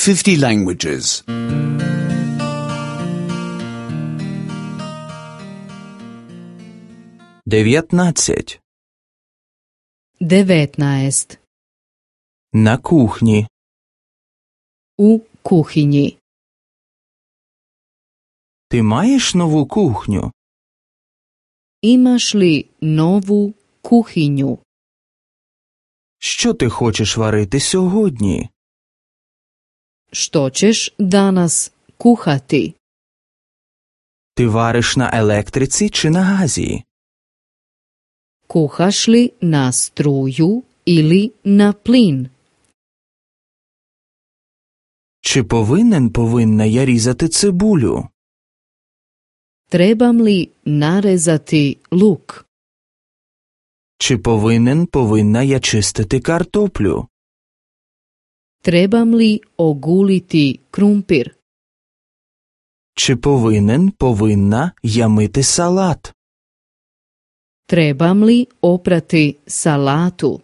50 languages. 19. 19. На кухні. U kuhinji. Ти маєш нову кухню? Imaš li novu kuhinju? Що ти хочеш варити сьогодні? Što ćeš danas kuhati? Ти вариш на електриці чи на газі? Kuhaš li na struju ili na plin? Чи повинна я різати цибулю? Trebam li narezati luk? Чи повинна я чистити картоплю? Trebam li oguliti krumpir? Чи повинна я мити салат? Trebam li oprati salatu?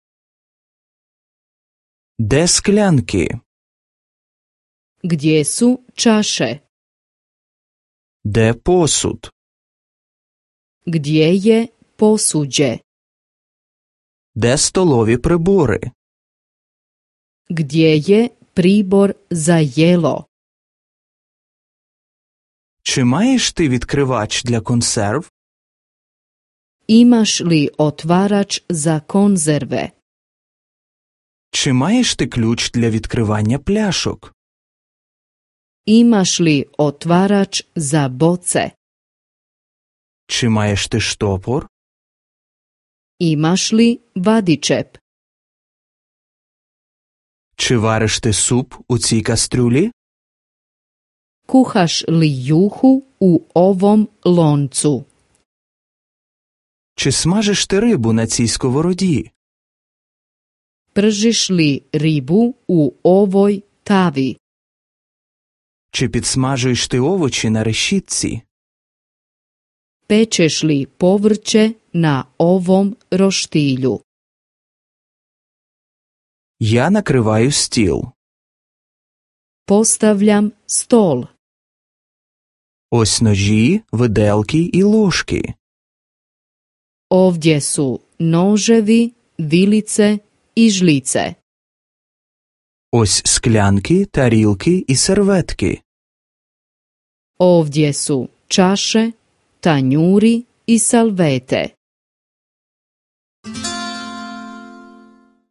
Де склянки? Gdje su čaše? Де посуд? Gdje je posuđe? Де столові прибори? Gdje je pribor za jelo? Чи маєш ти відкривач для консерв? Imaš li otvarač za konzerve? Чи маєш ти ключ для відкривання пляшок? Imaš li otvarač za boce? Чи маєш ти штопор? Imaš li vadičep? Чи вариш ти суп у цій кастрюлі? Kuhaš li juhu u ovom loncu? Чи смажиш ти рибу на цій сковороді? Pržiš li ribu u ovoj tavi? Чи підсмажуєш ти овочі на решітці? Pečeš li povrće na ovom roštilju? Я накриваю стіл. Postavljam stol. Ось ножі, виделки і ложки. Ovdje su noževi, vilice i žlice. Ось склянки, тарілки і серветки. Ovdje su čaše, tanjuri i salvete.